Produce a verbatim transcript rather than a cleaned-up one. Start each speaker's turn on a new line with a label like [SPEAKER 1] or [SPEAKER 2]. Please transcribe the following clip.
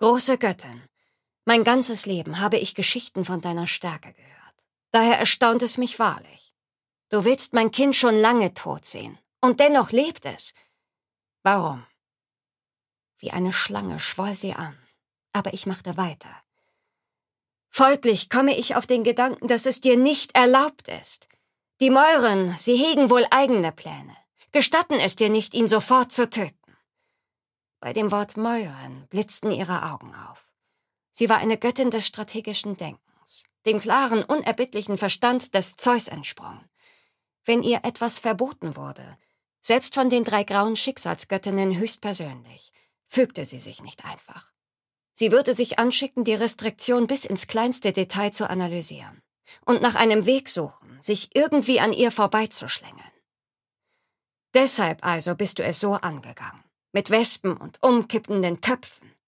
[SPEAKER 1] Große Göttin, mein ganzes Leben habe ich Geschichten von deiner Stärke gehört. Daher erstaunt es mich wahrlich. Du willst mein Kind schon lange tot sehen. Und dennoch lebt es. Warum? Wie eine Schlange schwoll sie an. Aber ich machte weiter. Folglich komme ich auf den Gedanken, dass es dir nicht erlaubt ist. Die Mäuren, sie hegen wohl eigene Pläne, gestatten es dir nicht, ihn sofort zu töten. Bei dem Wort Mäuren blitzten ihre Augen auf. Sie war eine Göttin des strategischen Denkens, dem klaren, unerbittlichen Verstand des Zeus entsprungen. Wenn ihr etwas verboten wurde, selbst von den drei grauen Schicksalsgöttinnen höchstpersönlich, fügte sie sich nicht einfach. Sie würde sich anschicken, die Restriktion bis ins kleinste Detail zu analysieren und nach einem Weg suchen, sich irgendwie an ihr vorbeizuschlängeln. Deshalb also bist du es so angegangen, mit Wespen und umkippenden Töpfen.